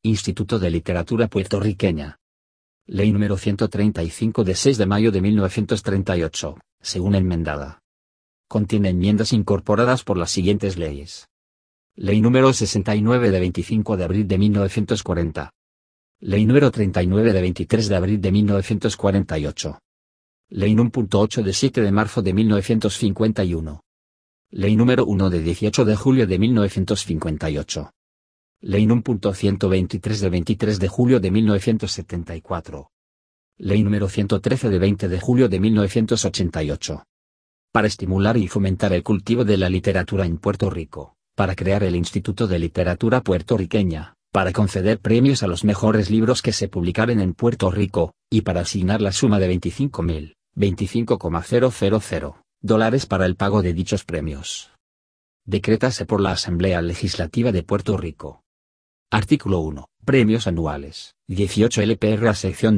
Instituto de Literatura Puertorriqueña. Ley número 135 de 6 de mayo de 1938, según enmendada. Contiene enmiendas incorporadas por las siguientes leyes. Ley número 69 de 25 de abril de 1940. Ley número 39 de 23 de abril de 1948. Ley número 8 de 7 de marzo de 1951. Ley número 1 de 18 de julio de 1958. Ley número 123 de 23 de julio de 1974. Ley número 113 de 20 de julio de 1988. Para estimular y fomentar el cultivo de la literatura en Puerto Rico, para crear el Instituto de Literatura Puertorriqueña, para conceder premios a los mejores libros que se publicaren en Puerto Rico, y para asignar la suma de $25,000 para el pago de dichos premios. Decrétase por la Asamblea Legislativa de Puerto Rico. Artículo 1. Premios anuales. 18 LPR sección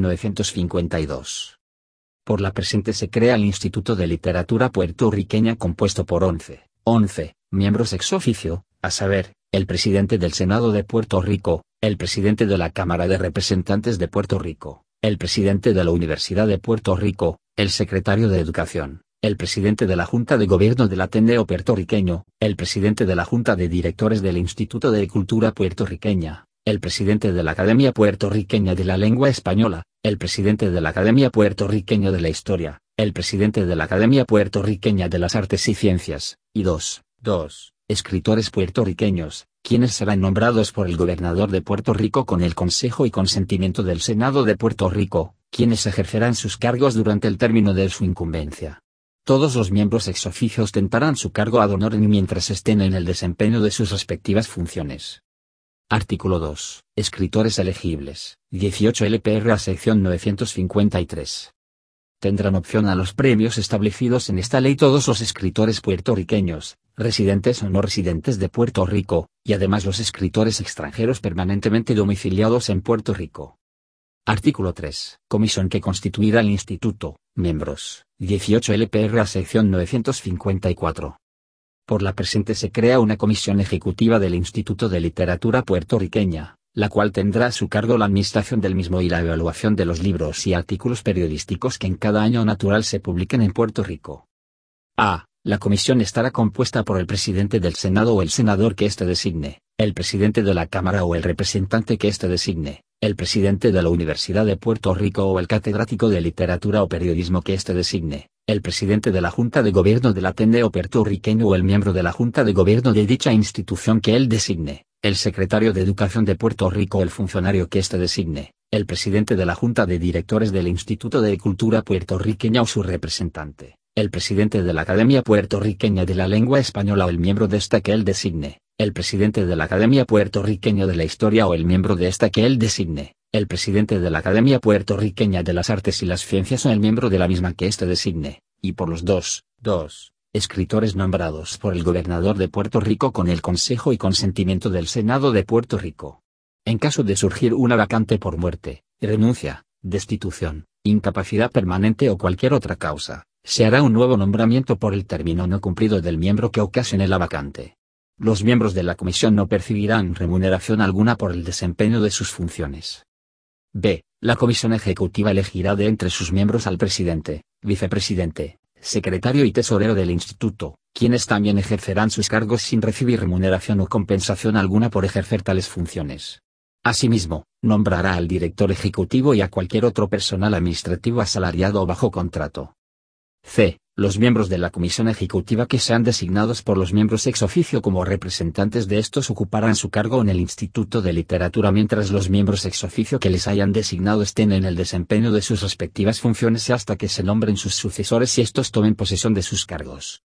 952. Por la presente se crea el Instituto de Literatura Puertorriqueña compuesto por 11 miembros ex oficio, a saber, el presidente del Senado de Puerto Rico, el presidente de la Cámara de Representantes de Puerto Rico, el presidente de la Universidad de Puerto Rico, el secretario de Educación, el presidente de la Junta de Gobierno del Ateneo Puertorriqueño, el presidente de la Junta de Directores del Instituto de Cultura Puertorriqueña, el presidente de la Academia Puertorriqueña de la Lengua Española, el presidente de la Academia Puertorriqueña de la Historia, el presidente de la Academia Puertorriqueña de las Artes y Ciencias, y dos escritores puertorriqueños, quienes serán nombrados por el gobernador de Puerto Rico con el consejo y consentimiento del Senado de Puerto Rico, quienes ejercerán sus cargos durante el término de su incumbencia. Todos los miembros ex oficio ostentarán su cargo ad honorem mientras estén en el desempeño de sus respectivas funciones. Artículo 2. Escritores elegibles. 18 LPR a sección 953. Tendrán opción a los premios establecidos en esta ley todos los escritores puertorriqueños, residentes o no residentes de Puerto Rico, y además los escritores extranjeros permanentemente domiciliados en Puerto Rico. Artículo 3. Comisión que constituirá el Instituto. Miembros. 18 LPR a sección 954. Por la presente se crea una comisión ejecutiva del Instituto de Literatura Puertorriqueña, la cual tendrá a su cargo la administración del mismo y la evaluación de los libros y artículos periodísticos que en cada año natural se publiquen en Puerto Rico. A. La comisión estará compuesta por el presidente del Senado o el senador que éste designe, el presidente de la Cámara o el representante que éste designe, el presidente de la Universidad de Puerto Rico o el catedrático de literatura o periodismo que éste designe, el presidente de la Junta de Gobierno del Ateneo Puertorriqueño o el miembro de la Junta de Gobierno de dicha institución que él designe, el secretario de Educación de Puerto Rico o el funcionario que éste designe, el presidente de la Junta de Directores del Instituto de Cultura Puertorriqueña o su representante, el presidente de la Academia Puertorriqueña de la Lengua Española o el miembro de esta que él designe, el presidente de la Academia Puertorriqueña de la Historia o el miembro de esta que él designe, el presidente de la Academia Puertorriqueña de las Artes y las Ciencias o el miembro de la misma que éste designe, y por los dos escritores nombrados por el gobernador de Puerto Rico con el consejo y consentimiento del Senado de Puerto Rico. En caso de surgir una vacante por muerte, renuncia, destitución, incapacidad permanente o cualquier otra causa, se hará un nuevo nombramiento por el término no cumplido del miembro que ocasione la vacante. Los miembros de la comisión no percibirán remuneración alguna por el desempeño de sus funciones. B. La comisión ejecutiva elegirá de entre sus miembros al presidente, vicepresidente, secretario y tesorero del instituto, quienes también ejercerán sus cargos sin recibir remuneración o compensación alguna por ejercer tales funciones. Asimismo, nombrará al director ejecutivo y a cualquier otro personal administrativo asalariado o bajo contrato. C. Los miembros de la comisión ejecutiva que sean designados por los miembros ex oficio como representantes de estos ocuparán su cargo en el Instituto de Literatura mientras los miembros ex oficio que les hayan designado estén en el desempeño de sus respectivas funciones y hasta que se nombren sus sucesores y estos tomen posesión de sus cargos.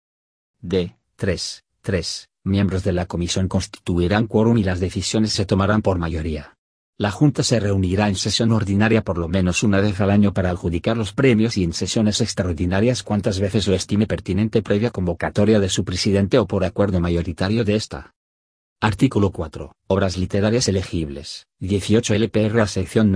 D. 3. Miembros de la comisión constituirán quórum y las decisiones se tomarán por mayoría. La Junta se reunirá en sesión ordinaria por lo menos una vez al año para adjudicar los premios y en sesiones extraordinarias cuantas veces lo estime pertinente previa convocatoria de su presidente o por acuerdo mayoritario de ésta. Artículo 4. Obras literarias elegibles. 18 LPR a sección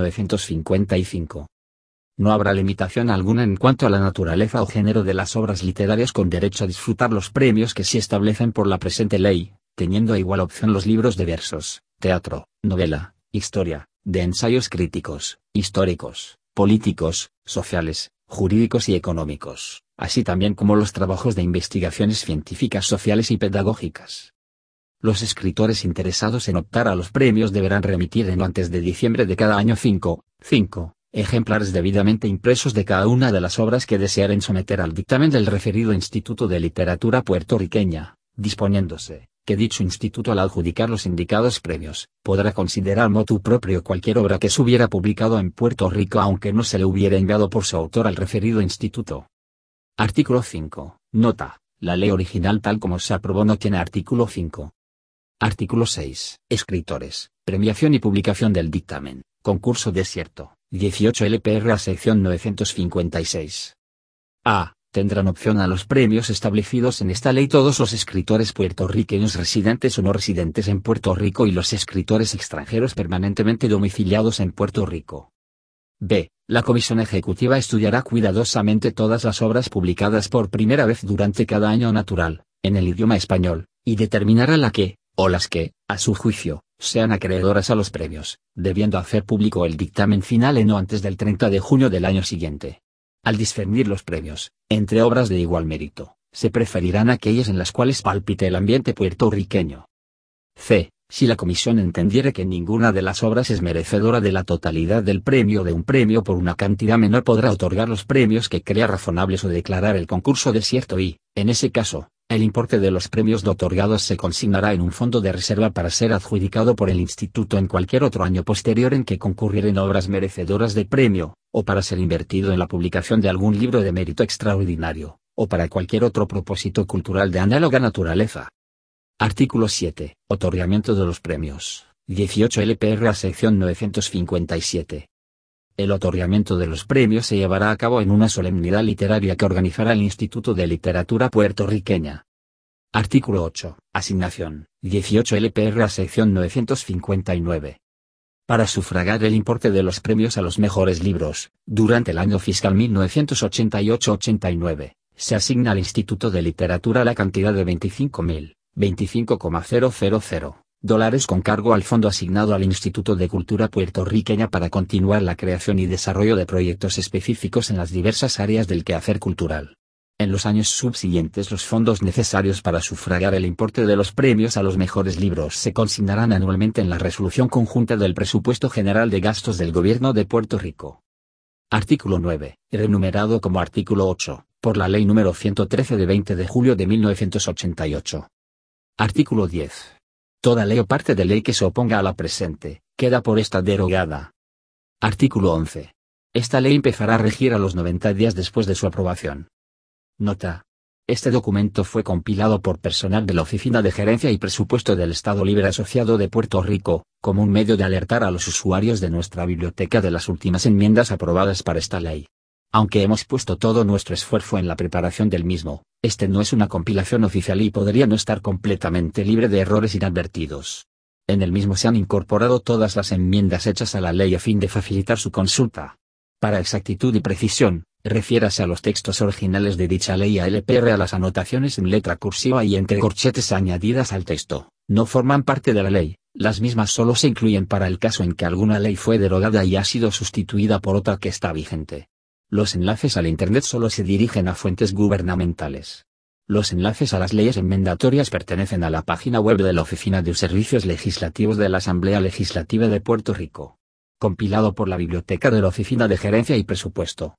955. No habrá limitación alguna en cuanto a la naturaleza o género de las obras literarias con derecho a disfrutar los premios que se establecen por la presente ley, teniendo a igual opción los libros de versos, teatro, novela, historia, de ensayos críticos, históricos, políticos, sociales, jurídicos y económicos, así también como los trabajos de investigaciones científicas, sociales y pedagógicas. Los escritores interesados en optar a los premios deberán remitir en antes de diciembre de cada año 5 ejemplares debidamente impresos de cada una de las obras que desearen someter al dictamen del referido Instituto de Literatura puertorriqueña, disponiéndose que dicho instituto, al adjudicar los indicados premios, podrá considerar motu proprio cualquier obra que se hubiera publicado en Puerto Rico aunque no se le hubiera enviado por su autor al referido instituto. Artículo 5. Nota. La ley original tal como se aprobó no tiene artículo 5. Artículo 6. Escritores. Premiación y publicación del dictamen. Concurso desierto. 18 LPR a sección 956. A. Tendrán opción a los premios establecidos en esta ley todos los escritores puertorriqueños residentes o no residentes en Puerto Rico y los escritores extranjeros permanentemente domiciliados en Puerto Rico. B. La Comisión Ejecutiva estudiará cuidadosamente todas las obras publicadas por primera vez durante cada año natural, en el idioma español, y determinará la que, o las que, a su juicio, sean acreedoras a los premios, debiendo hacer público el dictamen final en no antes del 30 de junio del año siguiente. Al discernir los premios, entre obras de igual mérito, se preferirán aquellas en las cuales palpite el ambiente puertorriqueño. C. Si la comisión entendiere que ninguna de las obras es merecedora de la totalidad del premio o de un premio por una cantidad menor, podrá otorgar los premios que crea razonables o declarar el concurso desierto y, en ese caso, el importe de los premios no otorgados se consignará en un fondo de reserva para ser adjudicado por el instituto en cualquier otro año posterior en que concurrieren obras merecedoras de premio, o para ser invertido en la publicación de algún libro de mérito extraordinario, o para cualquier otro propósito cultural de análoga naturaleza. Artículo 7. Otorgamiento de los premios. 18 LPR a sección 957. El otorgamiento de los premios se llevará a cabo en una solemnidad literaria que organizará el Instituto de Literatura puertorriqueña. Artículo 8. Asignación. 18 LPR a sección 959. Para sufragar el importe de los premios a los mejores libros, durante el año fiscal 1988-89, se asigna al Instituto de Literatura la cantidad de $25,000 con cargo al fondo asignado al Instituto de Cultura puertorriqueña para continuar la creación y desarrollo de proyectos específicos en las diversas áreas del quehacer cultural. En los años subsiguientes los fondos necesarios para sufragar el importe de los premios a los mejores libros se consignarán anualmente en la resolución conjunta del Presupuesto General de Gastos del Gobierno de Puerto Rico. Artículo 9, renumerado como artículo 8, por la Ley número 113 de 20 de julio de 1988. Artículo 10. Toda ley o parte de ley que se oponga a la presente, queda por esta derogada. Artículo 11. Esta ley empezará a regir a los 90 días después de su aprobación. Nota. Este documento fue compilado por personal de la Oficina de Gerencia y Presupuesto del Estado Libre Asociado de Puerto Rico, como un medio de alertar a los usuarios de nuestra biblioteca de las últimas enmiendas aprobadas para esta ley. Aunque hemos puesto todo nuestro esfuerzo en la preparación del mismo, este no es una compilación oficial y podría no estar completamente libre de errores inadvertidos. En el mismo se han incorporado todas las enmiendas hechas a la ley a fin de facilitar su consulta. Para exactitud y precisión, refiérase a los textos originales de dicha ley y a LPR a las anotaciones en letra cursiva y entre corchetes añadidas al texto. No forman parte de la ley, las mismas solo se incluyen para el caso en que alguna ley fue derogada y ha sido sustituida por otra que está vigente. Los enlaces al Internet solo se dirigen a fuentes gubernamentales. Los enlaces a las leyes enmendatorias pertenecen a la página web de la Oficina de Servicios Legislativos de la Asamblea Legislativa de Puerto Rico. Compilado por la Biblioteca de la Oficina de Gerencia y Presupuesto.